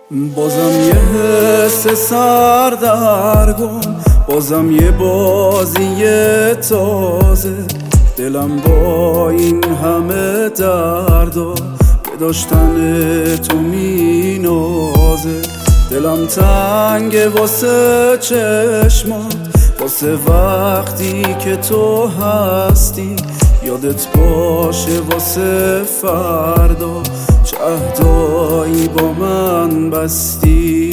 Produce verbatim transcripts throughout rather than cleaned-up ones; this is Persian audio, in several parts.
بازم یه حس سردرگم، بازم یه بازی تازه. دلم با این همه دردا به داشتن تو می نازه. دلم تنگ واسه چشمات، واسه وقتی که تو هستی. یادت باشه واسه فردا چه عهدایی با من بستی.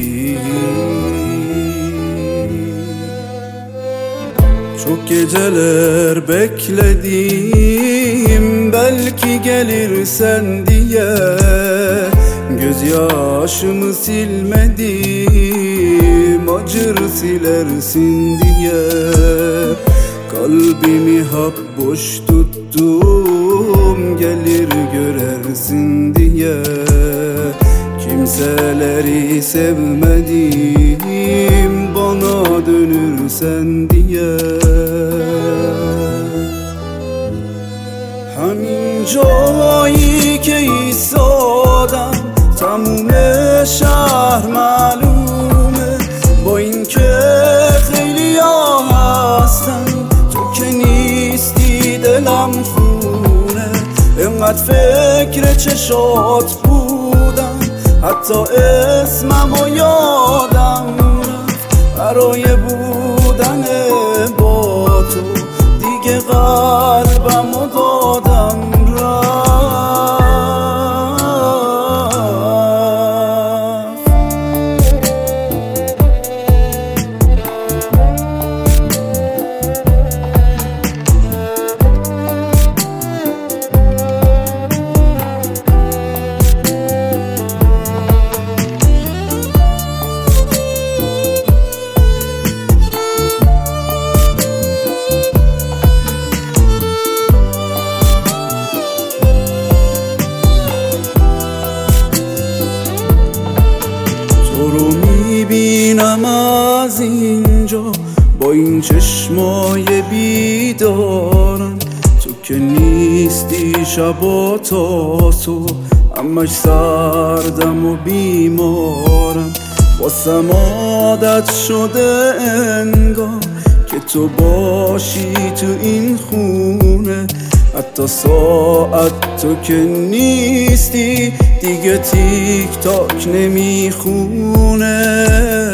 Çok geceler bekledim, belki gelirsen diye. Gözyaşımı silmedim, acır silersin diye. Kalbimi hap boş tuttum, gelir görersin diye. Kimseleri sevmedim, bana dönürsen diye. همین جایی که ایستادم تموم شهر معلومه. با این که خیلی ها هستن، تو که نیستی دلم خونه. اینقدر فکر چشات بودم، حتی اسممو یادم رفت. برای بودن با تو دیگه قلبمو دادم رفت. تو رو میبینم از اینجا با این چشمای بیدارم. تو که نیستی شبا تا تو همش سردم و بیمارم. واسم عادت شده انگار که تو باشی تو این خونه. حتی ساعت تو که نیستی دیگه تیک تاک نمیخونه.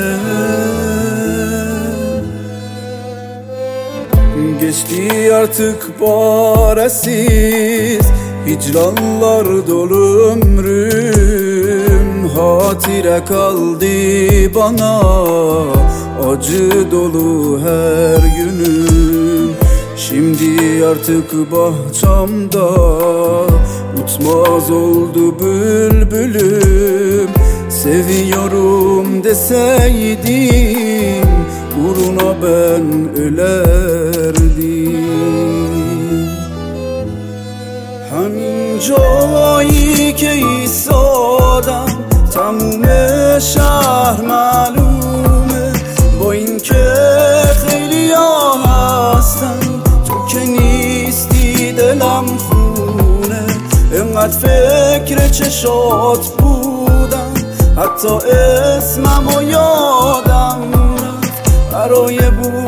Geçti artık baresiz hicranlar dolu ömrüm. Hatire kaldı bana acı dolu her günüm. Şimdi artık bahçamda uçmaz oldu bülbülüm. Seviyorum deseydim uğruna ben ölerdim. همین جایی که ایستادم تموم شهر معلومه. با این که خیلی ها هستن، تو که نیستی دلم خونه. اینقدر فکر چشات بودم، حتی اسممو یادم رفت. برای بود